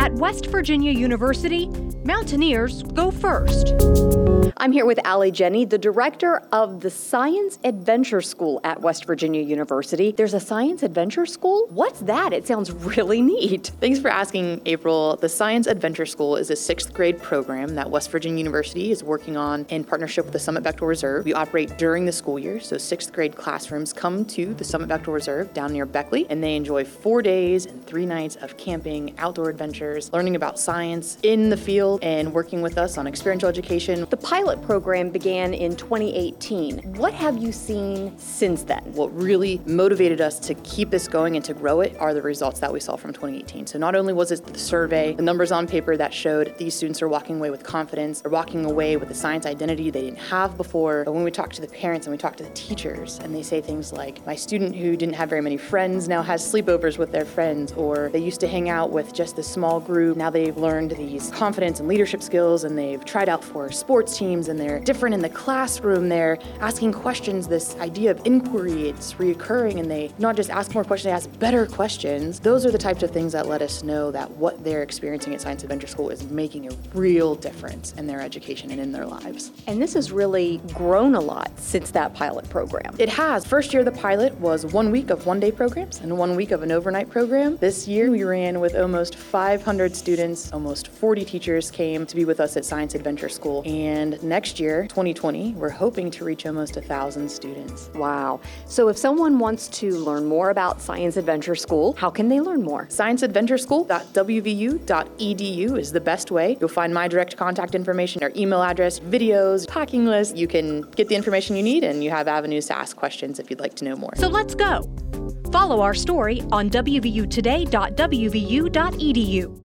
At West Virginia University, Mountaineers go first. I'm here with Allie Jenny, the director of the Science Adventure School at West Virginia University. There's a Science Adventure School? What's that? It sounds really neat. Thanks for asking, April. The Science Adventure School is a 6th grade program that West Virginia University is working on in partnership with the Summit Bechtel Reserve. We operate during the school year, so 6th grade classrooms come to the Summit Bechtel Reserve down near Beckley, and they enjoy 4 days and 3 nights of camping, outdoor adventures, learning about science in the field, and working with us on experiential education. The pilot program began in 2018. What have you seen since then? What really motivated us to keep this going and to grow it are the results that we saw from 2018. So not only was it the survey, the numbers on paper that showed these students are walking away with confidence, they're walking away with a science identity they didn't have before, but when we talk to the parents and we talk to the teachers and they say things like, my student who didn't have very many friends now has sleepovers with their friends, or they used to hang out with just a small group, now they've learned these confidence and leadership skills and they've tried out for sports teams and they're different in the classroom, they're asking questions, this idea of inquiry, it's reoccurring, and they not just ask more questions, they ask better questions. Those are the types of things that let us know that what they're experiencing at Science Adventure School is making a real difference in their education and in their lives. And this has really grown a lot since that pilot program. It has. First year of the pilot was 1 week of one-day programs and 1 week of an overnight program. This year we ran with almost 500 students, almost 40 teachers came to be with us at Science Adventure School, and next year, 2020, we're hoping to reach almost 1,000 students. Wow. So if someone wants to learn more about Science Adventure School, how can they learn more? scienceadventureschool.wvu.edu is the best way. You'll find my direct contact information, our email address, videos, packing list. You can get the information you need, and you have avenues to ask questions if you'd like to know more. So let's go. Follow our story on wvutoday.wvu.edu.